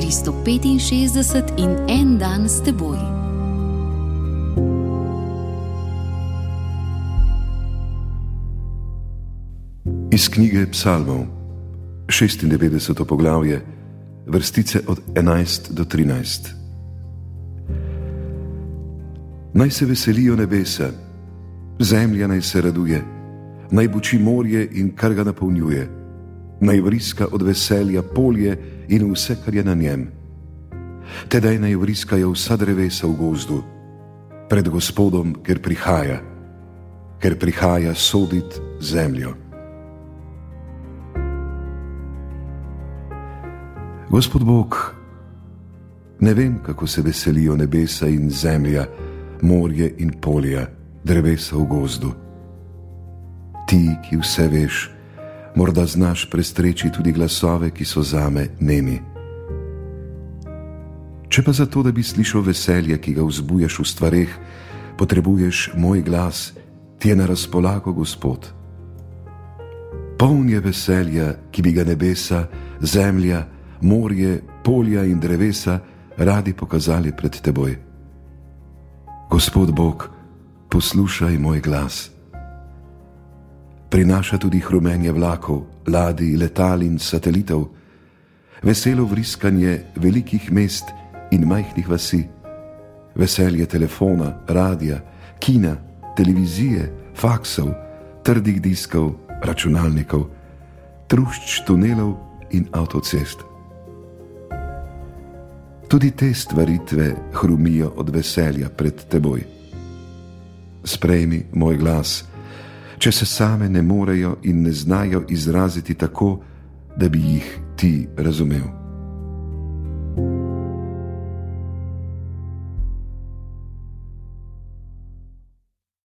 365 in en dan s teboj. Iz knjige Psalmov, 96. poglavje, vrstice od 11 do 13. Naj se veselijo nebesa, zemlja naj se raduje, naj buči morje in kar ga napolnjuje, naj vriska od veselja polje in vse, kar je na njem. Tedaj naj vriskajo vsa drevesa v gozdu, pred Gospodom, ker prihaja sodit zemljo. Gospod Bog, ne vem, kako se veselijo nebesa in zemlja, morje in polja, drevesa v gozdu. Ti, ki vse veš, morda znaš prestreči tudi glasove, ki so zame nemi. Če pa zato, da bi slišal veselje, ki ga vzbujaš v stvareh, potrebuješ moj glas, ti je na razpolago, Gospod. Poln je veselja, ki bi ga nebesa, zemlja, morje, polja in drevesa radi pokazali pred teboj. Gospod Bog, poslušaj moj glas. Prinaša tudi hrumenje vlakov, ladij, letal in satelitov, veselo vriskanje velikih mest in majhnih vasi, veselje telefona, radia, kina, televizije, faksov, trdih diskov, računalnikov, trušč tunelov in avtocest. Tudi te stvaritve hrumijo od veselja pred teboj. Sprejmi moj glas, če se same ne morejo in ne znajo izraziti tako, da bi jih ti razumel.